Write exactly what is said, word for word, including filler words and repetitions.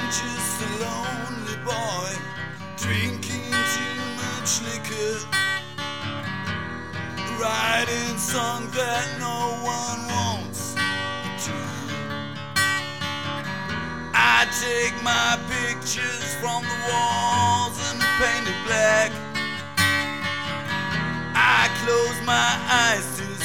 just a lonely boy, drinking too much liquor, writing songs that no one wants to. I take my pictures from the walls and paint it black. I close my eyes to